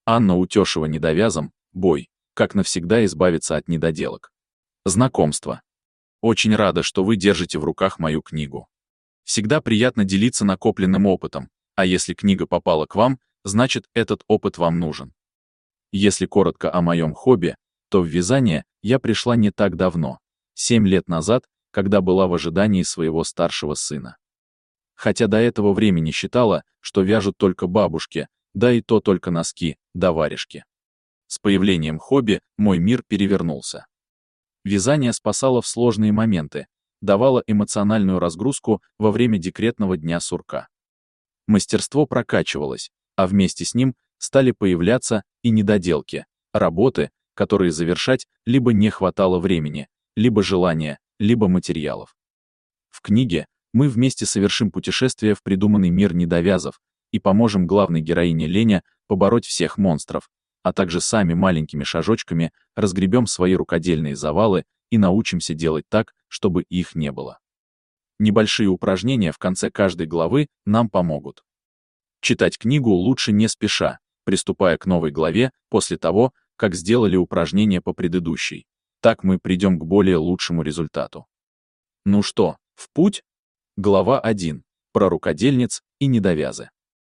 Анна Утешева недовязом, бой, как навсегда избавиться от недоделок. Знакомство. Очень рада, что вы держите в руках мою книгу. Всегда приятно делиться накопленным опытом, а если книга попала к вам, значит, этот опыт вам нужен. Если коротко о моем хобби, то в вязание я пришла не так давно, 7 лет назад, когда была в ожидании своего старшего сына. Хотя до этого времени считала, что вяжут только бабушки, да и то только носки, да варежки. С появлением хобби мой мир перевернулся. Вязание спасало в сложные моменты, давало эмоциональную разгрузку во время декретного дня сурка. Мастерство прокачивалось, а вместе с ним стали появляться и недоделки, работы, которые завершать либо не хватало времени, либо желания, либо материалов. В книге мы вместе совершим путешествие в придуманный мир недовязов и поможем главной героине Лене побороть всех монстров, а также сами маленькими шажочками разгребем свои рукодельные завалы и научимся делать так, чтобы их не было. Небольшие упражнения в конце каждой главы нам помогут. Читать книгу лучше не спеша, приступая к новой главе после того, как сделали упражнения по предыдущей. Так мы придем к более лучшему результату. Ну что, в путь? Глава 1. Про рукодельниц и недовязы.